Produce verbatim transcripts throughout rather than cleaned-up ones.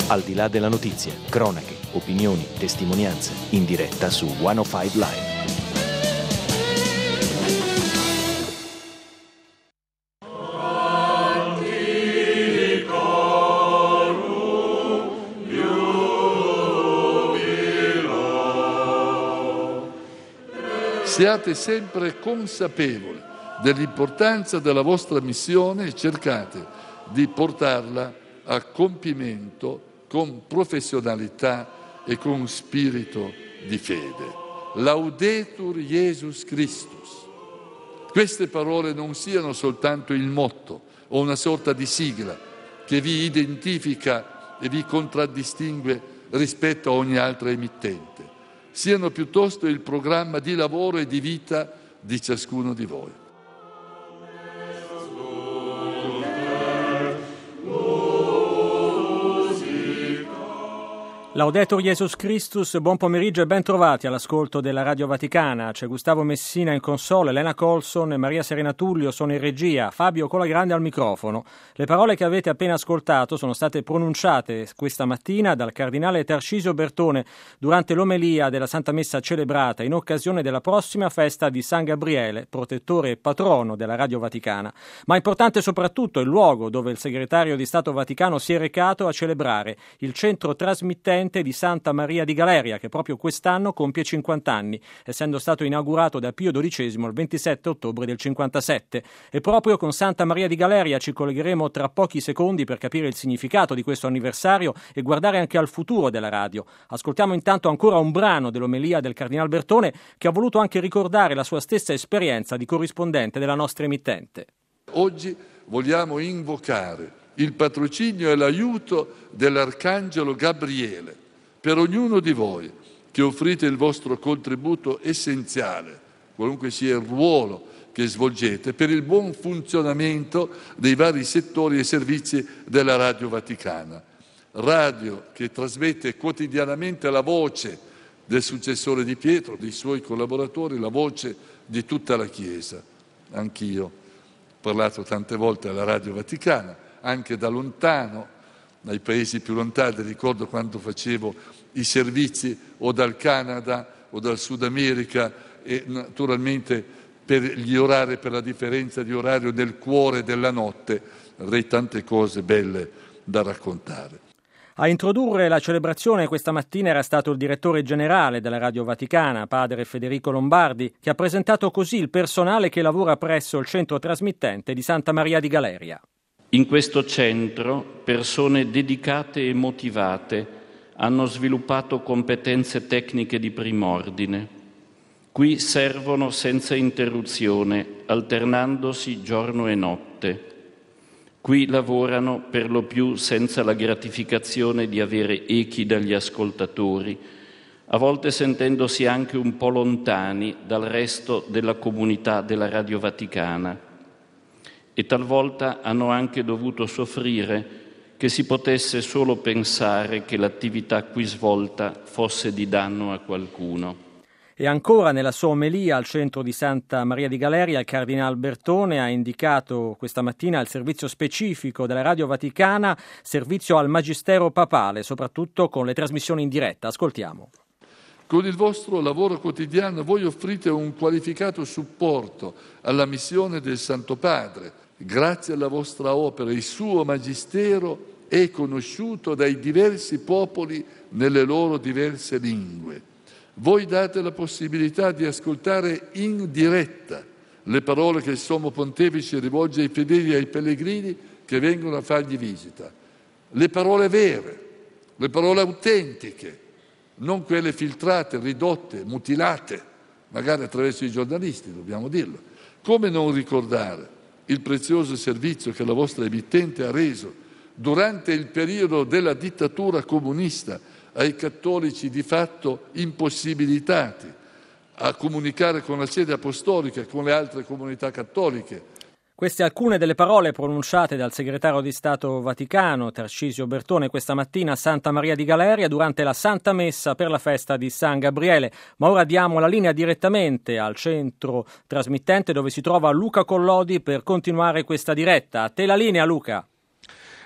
Al di là della notizia, cronache, opinioni, testimonianze, in diretta su centocinque Live. Siate sempre consapevoli dell'importanza della vostra missione e cercate di portarla a compimento con professionalità e con spirito di fede. Laudetur Jesus Christus. Queste parole non siano soltanto il motto o una sorta di sigla che vi identifica e vi contraddistingue rispetto a ogni altra emittente. Siano piuttosto il programma di lavoro e di vita di ciascuno di voi. Laudetur Jesus Christus, buon pomeriggio e ben trovati all'ascolto della Radio Vaticana. C'è Gustavo Messina in console, Elena Colson e Maria Serena Tullio sono in regia, Fabio Colagrande al microfono. Le parole che avete appena ascoltato sono state pronunciate questa mattina dal cardinale Tarcisio Bertone durante l'omelia della Santa Messa celebrata in occasione della prossima festa di San Gabriele, protettore e patrono della Radio Vaticana. Ma importante soprattutto il luogo dove il segretario di Stato Vaticano si è recato a celebrare, il centro trasmittente di Santa Maria di Galeria, che proprio quest'anno compie cinquanta anni, essendo stato inaugurato da Pio dodicesimo il ventisette ottobre del cinquantasette. E proprio con Santa Maria di Galeria ci collegheremo tra pochi secondi per capire il significato di questo anniversario e guardare anche al futuro della radio. Ascoltiamo intanto ancora un brano dell'omelia del Cardinal Bertone, che ha voluto anche ricordare la sua stessa esperienza di corrispondente della nostra emittente. Oggi vogliamo invocare il patrocinio e l'aiuto dell'Arcangelo Gabriele per ognuno di voi che offrite il vostro contributo essenziale, qualunque sia il ruolo che svolgete, per il buon funzionamento dei vari settori e servizi della Radio Vaticana. Radio che trasmette quotidianamente la voce del successore di Pietro, dei suoi collaboratori, la voce di tutta la Chiesa. Anch'io ho parlato tante volte alla Radio Vaticana, anche da lontano, nei paesi più lontani. Ricordo quando facevo i servizi o dal Canada o dal Sud America e naturalmente per gli orari, per la differenza di orario nel cuore della notte, avrei tante cose belle da raccontare. A introdurre la celebrazione questa mattina era stato il direttore generale della Radio Vaticana, padre Federico Lombardi, che ha presentato così il personale che lavora presso il centro trasmittente di Santa Maria di Galeria. In questo centro persone dedicate e motivate hanno sviluppato competenze tecniche di prim'ordine. Qui servono senza interruzione, alternandosi giorno e notte. Qui lavorano per lo più senza la gratificazione di avere echi dagli ascoltatori, a volte sentendosi anche un po' lontani dal resto della comunità della Radio Vaticana. E talvolta hanno anche dovuto soffrire che si potesse solo pensare che l'attività qui svolta fosse di danno a qualcuno. E ancora nella sua omelia al centro di Santa Maria di Galeria il Cardinal Bertone ha indicato questa mattina il servizio specifico della Radio Vaticana, servizio al Magistero Papale, soprattutto con le trasmissioni in diretta. Ascoltiamo. Con il vostro lavoro quotidiano voi offrite un qualificato supporto alla missione del Santo Padre. Grazie alla vostra opera il suo magistero è conosciuto dai diversi popoli nelle loro diverse lingue. Voi date la possibilità di ascoltare in diretta le parole che il Sommo Pontefice rivolge ai fedeli e ai pellegrini che vengono a fargli visita. Le parole vere, le parole autentiche, non quelle filtrate, ridotte, mutilate, magari attraverso i giornalisti, dobbiamo dirlo. Come non ricordare il prezioso servizio che la vostra emittente ha reso durante il periodo della dittatura comunista ai cattolici di fatto impossibilitati a comunicare con la sede apostolica e con le altre comunità cattoliche. Queste alcune delle parole pronunciate dal segretario di Stato Vaticano, Tarcisio Bertone, questa mattina a Santa Maria di Galeria durante la Santa Messa per la festa di San Gabriele. Ma ora diamo la linea direttamente al centro trasmittente dove si trova Luca Collodi per continuare questa diretta. A te la linea, Luca.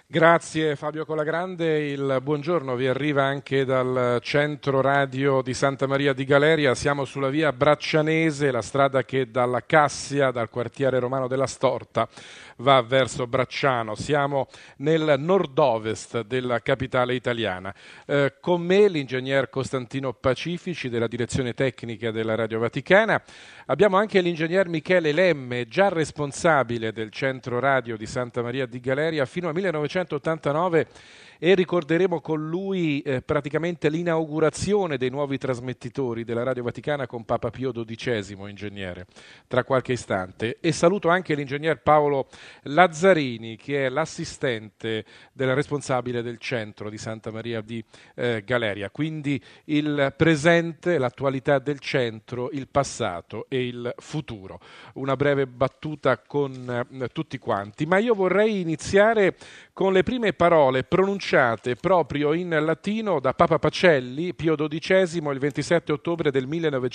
Grazie Fabio Colagrande, il buongiorno vi arriva anche dal centro radio di Santa Maria di Galeria. Siamo sulla via Braccianese, la strada che dalla Cassia, dal quartiere romano della Storta, va verso Bracciano. Siamo nel nord-ovest della capitale italiana. Eh, con me l'ingegner Costantino Pacifici della direzione tecnica della Radio Vaticana. Abbiamo anche l'ingegner Michele Lemme, già responsabile del centro radio di Santa Maria di Galeria fino al millenovecentottantanove, e ricorderemo con lui eh, praticamente l'inaugurazione dei nuovi trasmettitori della Radio Vaticana con Papa Pio dodicesimo, ingegnere, tra qualche istante. E saluto anche l'ingegner Paolo Lazzarini, che è l'assistente del responsabile del centro di Santa Maria di eh, Galeria. Quindi il presente, l'attualità del centro, il passato e il futuro. Una breve battuta con eh, tutti quanti. Ma io vorrei iniziare con le prime parole pronunciate proprio in latino da Papa Pacelli, Pio dodicesimo, il ventisette ottobre del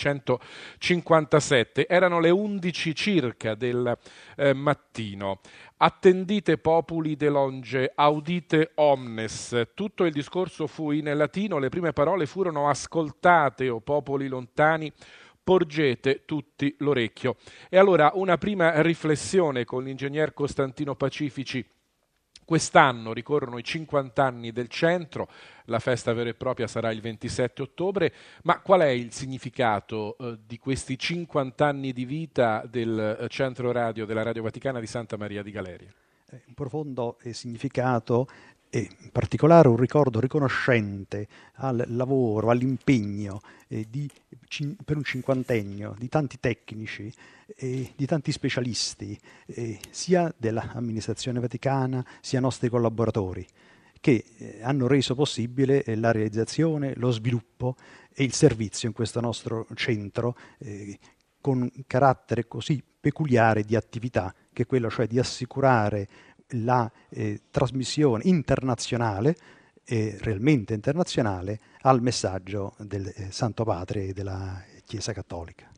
millenovecentocinquantasette. Erano le undici circa del eh, mattino. Attendite populi de longe, audite omnes. Tutto il discorso fu in latino, le prime parole furono ascoltate, o popoli lontani, porgete tutti l'orecchio. E allora una prima riflessione con l'ingegner Costantino Pacifici. Quest'anno ricorrono i cinquanta anni del centro, la festa vera e propria sarà il ventisette ottobre, ma qual è il significato eh, di questi cinquanta anni di vita del eh, centro radio della Radio Vaticana di Santa Maria di Galeria? Un profondo eh, significato e in particolare un ricordo riconoscente al lavoro, all'impegno eh, di, cin- per un cinquantennio di tanti tecnici e di tanti specialisti, eh, sia dell'amministrazione vaticana sia nostri collaboratori, che eh, hanno reso possibile eh, la realizzazione, lo sviluppo e il servizio in questo nostro centro eh, con un carattere così peculiare di attività, che è quello cioè di assicurare la eh, trasmissione internazionale, eh, realmente internazionale, al messaggio del eh, Santo Padre e della Chiesa Cattolica.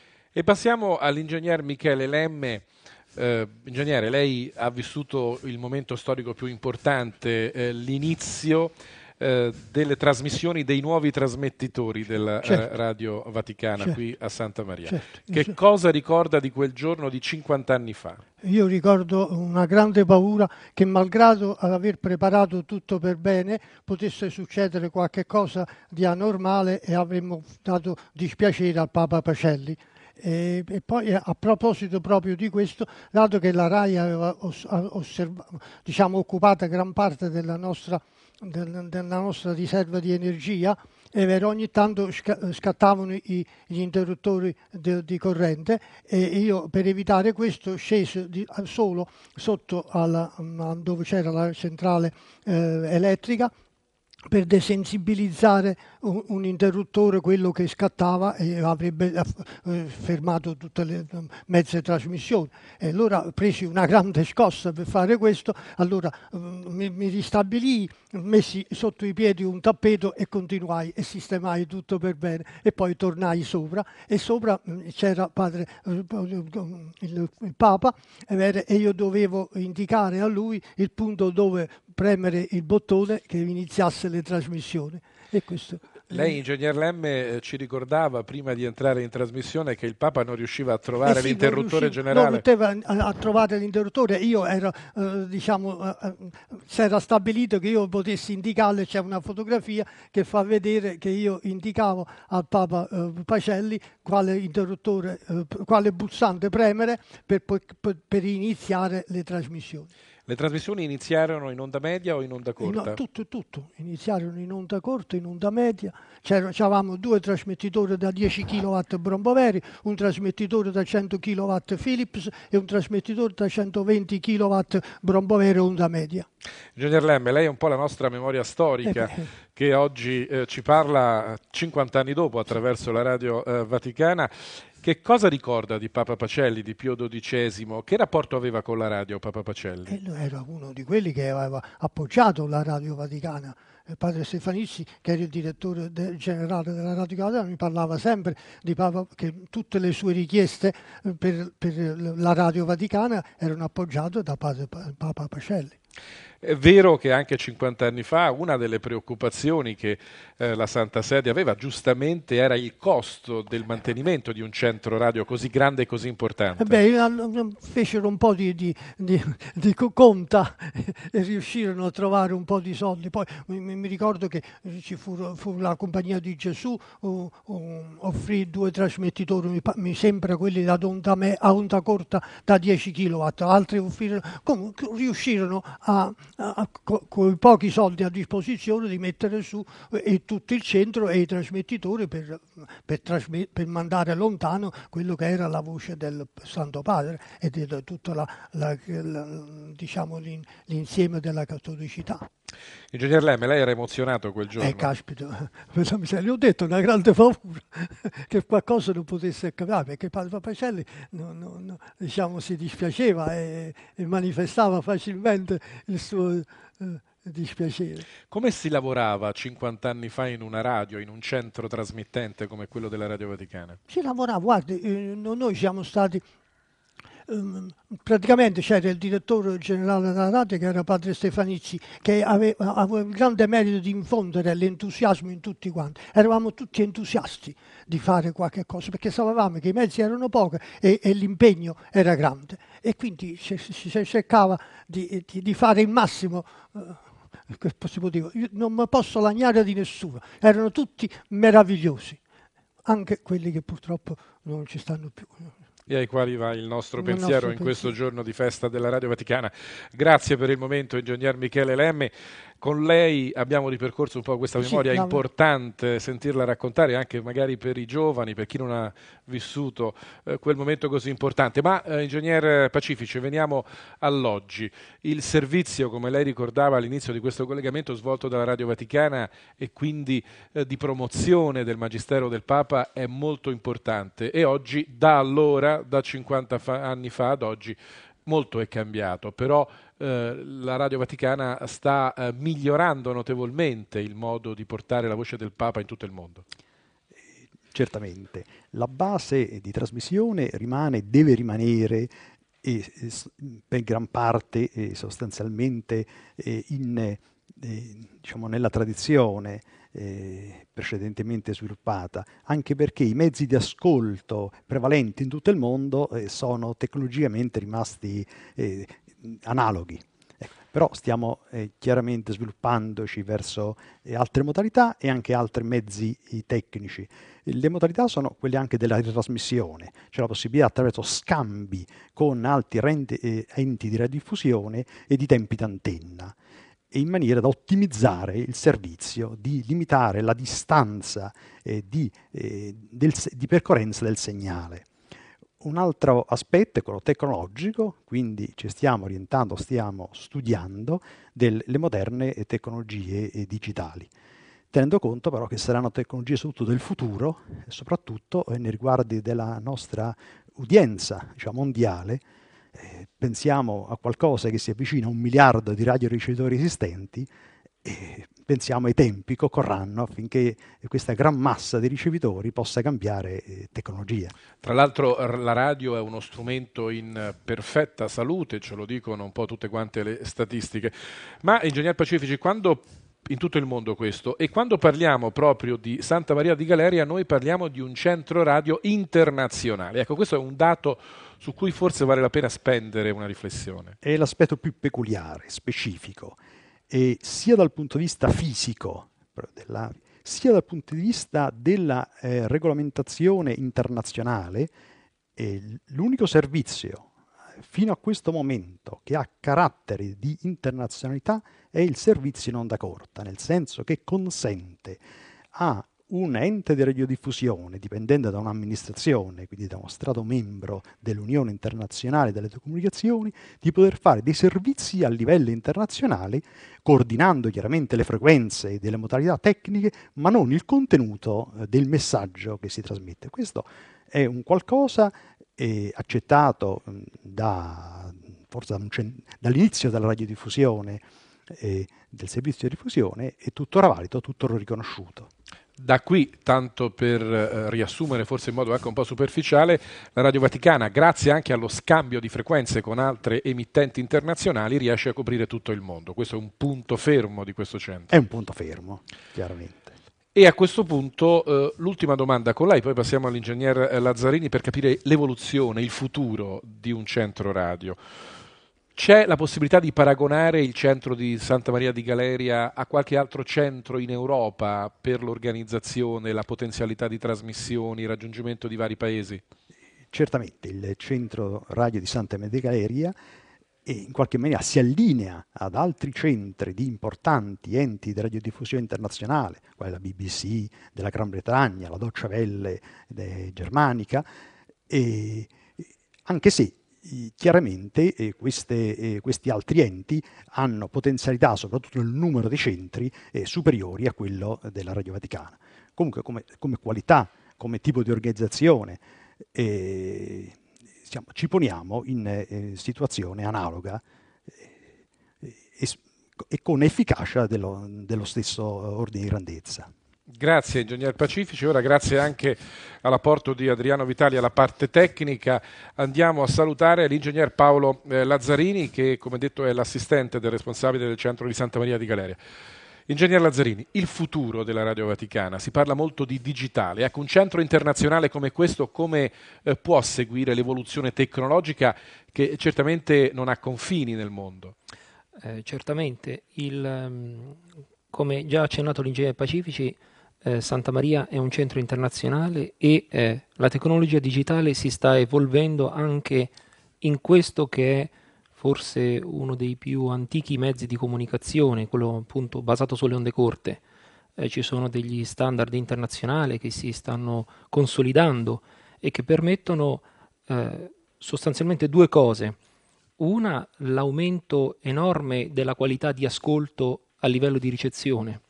E passiamo all'ingegner Michele Lemme. Eh, ingegnere, lei ha vissuto il momento storico più importante, eh, l'inizio eh, delle trasmissioni dei nuovi trasmettitori della certo. eh, Radio Vaticana certo. qui a Santa Maria. Certo. Che certo. cosa ricorda di quel giorno di cinquanta anni fa? Io ricordo una grande paura che, malgrado aver preparato tutto per bene, potesse succedere qualche cosa di anormale e avremmo dato dispiacere al Papa Pacelli. E, e poi a proposito proprio di questo, dato che la RAI aveva osserva, diciamo, occupata gran parte della nostra, del, della nostra riserva di energia, è vero, ogni tanto scattavano i, gli interruttori de, di corrente, e io, per evitare questo, sceso di, solo sotto alla, dove c'era la centrale eh, elettrica, per desensibilizzare un, un interruttore, quello che scattava e avrebbe eh, fermato tutte le eh, mezze trasmissioni. E allora presi una grande scossa per fare questo, allora eh, mi, mi ristabilii, messi sotto i piedi un tappeto e continuai e sistemai tutto per bene, e poi tornai sopra, e sopra mh, c'era padre eh, il, il Papa, e io dovevo indicare a lui il punto dove premere il bottone che iniziasse le trasmissioni. E questo. Lei, ingegner Lemme, eh, ci ricordava prima di entrare in trasmissione che il Papa non riusciva a trovare eh sì, l'interruttore non generale. Non poteva a, a trovare l'interruttore. Io ero, eh, diciamo, eh, si era stabilito che io potessi indicarle. C'è una fotografia che fa vedere che io indicavo al Papa eh, Pacelli quale interruttore, eh, quale pulsante premere per, per, per iniziare le trasmissioni. Le trasmissioni iniziarono in onda media o in onda corta? No, tutto, tutto. Iniziarono in onda corta, in onda media. C'avevamo due trasmettitori da dieci chilowatt Bromboveri, un trasmettitore da cento chilowatt Philips e un trasmettitore da centoventi chilowatt Bromboveri onda media. Ingegner Lemme, lei è un po' la nostra memoria storica eh che oggi eh, ci parla cinquanta anni dopo attraverso la Radio eh, Vaticana. Che cosa ricorda di Papa Pacelli, di Pio dodicesimo? Che rapporto aveva con la radio Papa Pacelli? Eh, era uno di quelli che aveva appoggiato la Radio Vaticana. Il padre Stefanizzi, che era il direttore de- generale della Radio Vaticana, mi parlava sempre di Papa, che tutte le sue richieste per, per la Radio Vaticana erano appoggiate da padre Papa Pacelli. È vero che anche cinquanta anni fa una delle preoccupazioni che eh, la Santa Sede aveva giustamente era il costo del mantenimento di un centro radio così grande e così importante. Eh beh, fecero un po' di, di, di, di conta e riuscirono a trovare un po' di soldi. Poi mi, mi ricordo che ci fu, fu la Compagnia di Gesù, uh, uh, offrì due trasmettitori, mi, mi sembra quelli da onda, me, a onda corta da dieci chilowatt, altri offrirono, comunque riuscirono a con i pochi soldi a disposizione di mettere su eh, tutto il centro e i trasmettitori per, per, trasmet- per mandare lontano quello che era la voce del Santo Padre e di tutto la, la, la, diciamo, l'insieme della cattolicità. Ingegner Lemme, lei era emozionato quel giorno? Eh, caspita, le ho detto una grande paura che qualcosa non potesse accadere, perché Padre Pacelli no, no, no, diciamo, si dispiaceva e, e manifestava facilmente il suo eh, dispiacere. Come si lavorava cinquanta anni fa in una radio, in un centro trasmittente come quello della Radio Vaticana? Si lavorava, guardi, eh, noi siamo stati... Um, praticamente c'era il direttore generale della radio che era padre Stefanicci, che aveva, aveva il grande merito di infondere l'entusiasmo in tutti quanti. Eravamo tutti entusiasti di fare qualche cosa perché sapevamo che i mezzi erano pochi e, e l'impegno era grande e quindi si, si cercava di, di, di fare il massimo. Uh, che possiamo dire? Io non mi posso lagnare di nessuno, erano tutti meravigliosi, anche quelli che purtroppo non ci stanno più. E ai quali va il nostro il pensiero nostro in pensiero. questo giorno di festa della Radio Vaticana. Grazie per il momento, ingegner Michele Lemme. Con lei abbiamo ripercorso un po' questa memoria, sì, è importante sentirla raccontare anche magari per i giovani, per chi non ha vissuto eh, quel momento così importante. Ma eh, ingegner Pacifici, veniamo all'oggi. Il servizio, come lei ricordava all'inizio di questo collegamento, svolto dalla Radio Vaticana e quindi eh, di promozione del Magistero del Papa è molto importante e oggi, da allora, da cinquanta fa- anni fa ad oggi, molto è cambiato, però eh, la Radio Vaticana sta eh, migliorando notevolmente il modo di portare la voce del Papa in tutto il mondo. Certamente, la base di trasmissione rimane, deve rimanere e, e, per gran parte e sostanzialmente e in, e, diciamo, nella tradizione eh, precedentemente sviluppata, anche perché i mezzi di ascolto prevalenti in tutto il mondo eh, sono tecnologicamente rimasti eh, analoghi. Ecco, però stiamo eh, chiaramente sviluppandoci verso eh, altre modalità e anche altri mezzi eh, tecnici. Le modalità sono quelle anche della ritrasmissione, cioè la possibilità attraverso scambi con altri renti, eh, enti di radiodiffusione e di tempi d'antenna, e in maniera da ottimizzare il servizio, di limitare la distanza eh, di, eh, del, di percorrenza del segnale. Un altro aspetto è quello tecnologico, quindi ci stiamo orientando, stiamo studiando delle moderne tecnologie eh, digitali, tenendo conto però che saranno tecnologie soprattutto del futuro, e soprattutto eh, nei riguardi della nostra udienza, diciamo, mondiale. Eh, pensiamo a qualcosa che si avvicina a un miliardo di radioricevitori esistenti e pensiamo ai tempi che occorranno affinché questa gran massa di ricevitori possa cambiare eh, tecnologia. Tra l'altro la radio è uno strumento in perfetta salute, ce lo dicono un po' tutte quante le statistiche. Ma, ingegner Pacifici, quando in tutto il mondo questo, e quando parliamo proprio di Santa Maria di Galeria noi parliamo di un centro radio internazionale. Ecco, questo è un dato su cui forse vale la pena spendere una riflessione. È l'aspetto più peculiare, specifico, e sia dal punto di vista fisico, della, sia dal punto di vista della eh, regolamentazione internazionale. Eh, l'unico servizio fino a questo momento che ha carattere di internazionalità è il servizio in onda corta, nel senso che consente a un ente di radiodiffusione dipendente da un'amministrazione, quindi da uno strato membro dell'Unione Internazionale delle Telecomunicazioni, di poter fare dei servizi a livello internazionale, coordinando chiaramente le frequenze e delle modalità tecniche, ma non il contenuto eh, del messaggio che si trasmette. Questo è un qualcosa eh, accettato mh, da, forse da un cent- dall'inizio della radiodiffusione e del servizio di diffusione, è tuttora valido, tuttora riconosciuto. Da qui, tanto per eh, riassumere forse in modo anche un po' superficiale, la Radio Vaticana, grazie anche allo scambio di frequenze con altre emittenti internazionali, riesce a coprire tutto il mondo. Questo è un punto fermo di questo centro. È un punto fermo, chiaramente. E a questo punto eh, l'ultima domanda con lei, poi passiamo all'ingegner Lazzarini per capire l'evoluzione, il futuro di un centro radio. C'è la possibilità di paragonare il centro di Santa Maria di Galeria a qualche altro centro in Europa per l'organizzazione, la potenzialità di trasmissioni, il raggiungimento di vari paesi? Certamente il centro radio di Santa Maria di Galeria e in qualche maniera si allinea ad altri centri di importanti enti di radiodiffusione internazionale, quale la B B C della Gran Bretagna, la Deutsche Welle eh, germanica, e, anche se chiaramente eh, queste, eh, questi altri enti hanno potenzialità, soprattutto nel numero di centri, eh, superiori a quello della Radio Vaticana. Comunque come, come qualità, come tipo di organizzazione, eh, diciamo, ci poniamo in eh, situazione analoga eh, e, e con efficacia dello, dello stesso ordine di grandezza. Grazie ingegner Pacifici, ora grazie anche all'apporto di Adriano Vitali alla parte tecnica. Andiamo a salutare l'ingegner Paolo eh, Lazzarini che, come detto, è l'assistente del responsabile del centro di Santa Maria di Galeria. Ingegner Lazzarini, il futuro della Radio Vaticana, si parla molto di digitale, ecco, un centro internazionale come questo come eh, può seguire l'evoluzione tecnologica che certamente non ha confini nel mondo? Eh, certamente, il, um, come già accennato l'ingegner Pacifici, Eh, Santa Maria è un centro internazionale e eh, la tecnologia digitale si sta evolvendo anche in questo che è forse uno dei più antichi mezzi di comunicazione, quello appunto basato sulle onde corte. Eh, ci sono degli standard internazionali che si stanno consolidando e che permettono eh, sostanzialmente due cose. Una, l'aumento enorme della qualità di ascolto a livello di ricezione,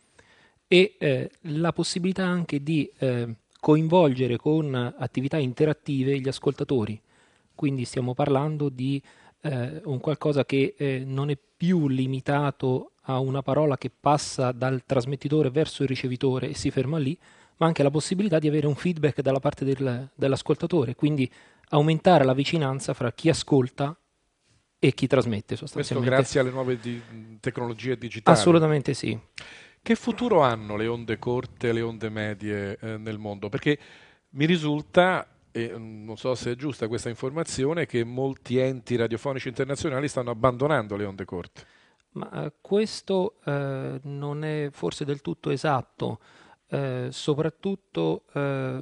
e eh, la possibilità anche di eh, coinvolgere con attività interattive gli ascoltatori. Quindi stiamo parlando di eh, un qualcosa che eh, non è più limitato a una parola che passa dal trasmettitore verso il ricevitore e si ferma lì, ma anche la possibilità di avere un feedback dalla parte del, dell'ascoltatore, quindi aumentare la vicinanza fra chi ascolta e chi trasmette sostanzialmente. Questo grazie alle nuove di- tecnologie digitali? Assolutamente sì. Che futuro hanno le onde corte e le onde medie eh, nel mondo? Perché mi risulta, e non so se è giusta questa informazione, che molti enti radiofonici internazionali stanno abbandonando le onde corte. Ma eh, questo eh, non è forse del tutto esatto, eh, soprattutto eh,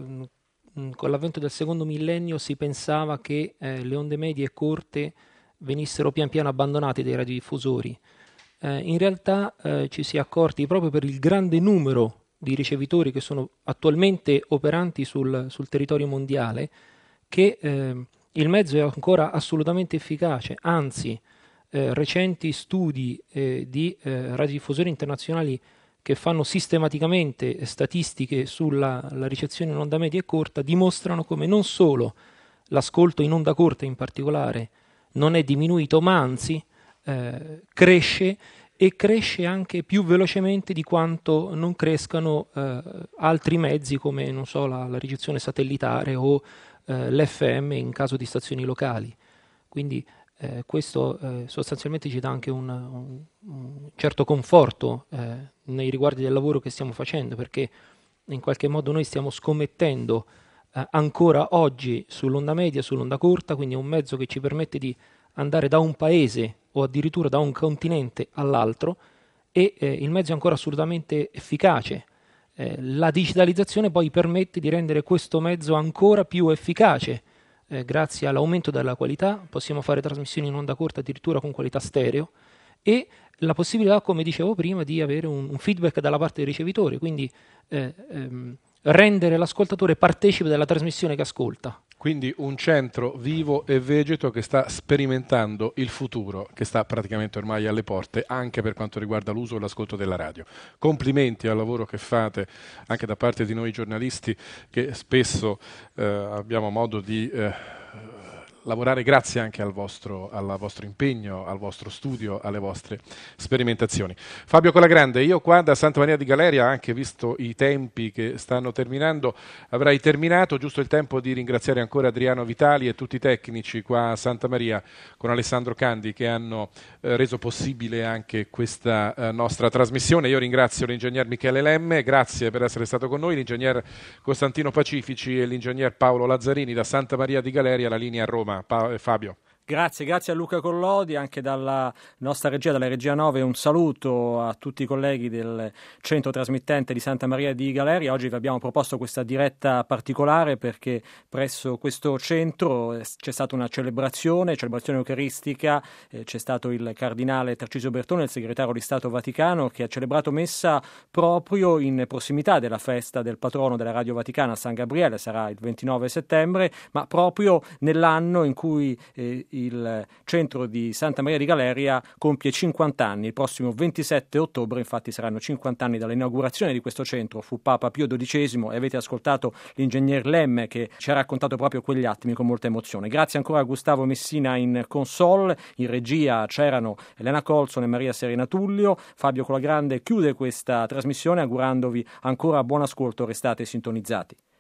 con l'avvento del secondo millennio si pensava che eh, le onde medie e corte venissero pian piano abbandonate dai radiodiffusori. Eh, in realtà eh, ci si è accorti proprio per il grande numero di ricevitori che sono attualmente operanti sul, sul territorio mondiale che eh, il mezzo è ancora assolutamente efficace, anzi eh, recenti studi eh, di eh, radiodiffusori internazionali che fanno sistematicamente statistiche sulla la ricezione in onda media e corta dimostrano come non solo l'ascolto in onda corta in particolare non è diminuito, ma anzi Eh, cresce e cresce anche più velocemente di quanto non crescano eh, altri mezzi come non so, la, la ricezione satellitare o eh, l'F M in caso di stazioni locali. Quindi eh, questo eh, sostanzialmente ci dà anche un, un, un certo conforto eh, nei riguardi del lavoro che stiamo facendo, perché in qualche modo noi stiamo scommettendo eh, ancora oggi sull'onda media, sull'onda corta, quindi è un mezzo che ci permette di andare da un paese o addirittura da un continente all'altro e eh, il mezzo è ancora assolutamente efficace. Eh, la digitalizzazione poi permette di rendere questo mezzo ancora più efficace. Eh, grazie all'aumento della qualità possiamo fare trasmissioni in onda corta addirittura con qualità stereo e la possibilità, come dicevo prima, di avere un, un feedback dalla parte del ricevitore, quindi eh, ehm, rendere l'ascoltatore partecipe della trasmissione che ascolta. Quindi un centro vivo e vegeto che sta sperimentando il futuro, che sta praticamente ormai alle porte, anche per quanto riguarda l'uso e l'ascolto della radio. Complimenti al lavoro che fate anche da parte di noi giornalisti che spesso eh, abbiamo modo di eh, lavorare grazie anche al vostro, al vostro impegno, al vostro studio, alle vostre sperimentazioni. Fabio Colagrande, io qua da Santa Maria di Galeria, anche visto i tempi che stanno terminando, avrei terminato, giusto il tempo di ringraziare ancora Adriano Vitali e tutti i tecnici qua a Santa Maria con Alessandro Candi che hanno eh, reso possibile anche questa eh, nostra trasmissione. Io ringrazio l'ingegner Michele Lemme, grazie per essere stato con noi, l'ingegner Costantino Pacifici e l'ingegner Paolo Lazzarini da Santa Maria di Galeria, la linea a Roma. Pa- Fabio. Grazie, grazie a Luca Collodi, anche dalla nostra regia, dalla regia nove, un saluto a tutti i colleghi del centro trasmittente di Santa Maria di Galeria. Oggi vi abbiamo proposto questa diretta particolare perché presso questo centro c'è stata una celebrazione, celebrazione eucaristica, eh, c'è stato il cardinale Tarcisio Bertone, il segretario di Stato Vaticano, che ha celebrato messa proprio in prossimità della festa del patrono della Radio Vaticana, San Gabriele, sarà il ventinove settembre, ma proprio nell'anno in cui eh, il centro di Santa Maria di Galeria compie cinquanta anni. Il prossimo ventisette ottobre infatti saranno cinquanta anni dall'inaugurazione di questo centro. Fu Papa Pio dodicesimo e avete ascoltato l'ingegner Lemme che ci ha raccontato proprio quegli attimi con molta emozione. Grazie ancora a Gustavo Messina in console, in regia c'erano Elena Colson e Maria Serena Tullio. Fabio Colagrande chiude questa trasmissione augurandovi ancora buon ascolto, restate sintonizzati.